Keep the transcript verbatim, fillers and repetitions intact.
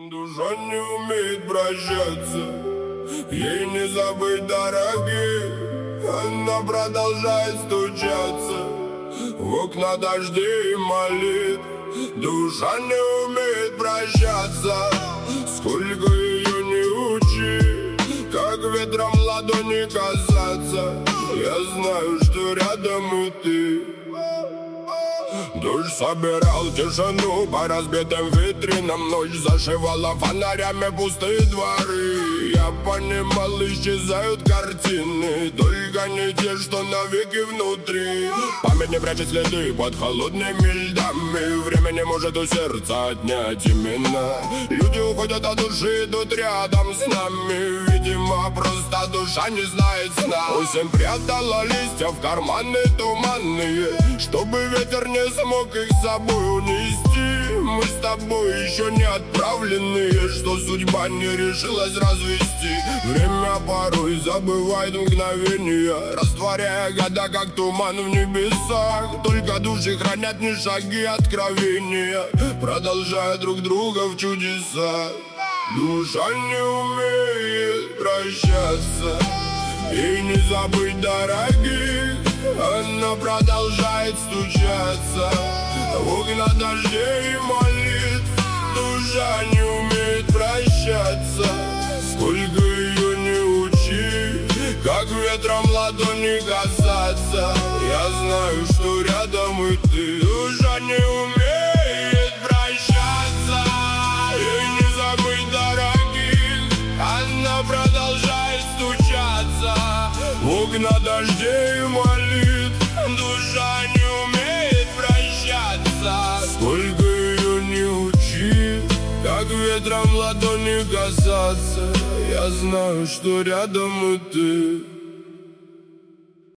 Душа не умеет прощаться, ей не забыть дорогих. Она продолжает стучаться в окна дождей и молит. Душа не умеет прощаться, сколько ее не учи, как ветром ладони касаться. Я знаю, что рядом и ты. Дождь собирал тишину по разбитым витринам, ночь зашивала фонарями пустые дворы. Я понимал, исчезают картины, только не те, что навеки внутри. Память не прячет следы под холодными льдами, время не может у сердца отнять имена. Люди уходят от души, идут рядом с нами, видимо, просто душа не знает сна. Осень прятала листья в карманы туманные, чтобы ветер не смог их с собой унести. Мы с тобой еще не отправленные, что судьба не решилась развести. Время порой забывает мгновения, растворяя года, как туман в небесах. Только души хранят не шаги откровения, продолжая друг друга в чудесах. Душа не умеет прощаться, и не забыть дорогих. Она продолжает стучаться в окна дождей и молит. Душа не умеет прощаться, сколько ее не учи, как ветром ладони касаться. Я знаю, что рядом и ты. Душа не умеет прощаться, и не забыть дорогих. Она продолжает стучаться в окна дождей и молит. Душа не умеет прощаться, сколько ее не учи, как ветром ладони касаться. Я знаю, что рядом и ты.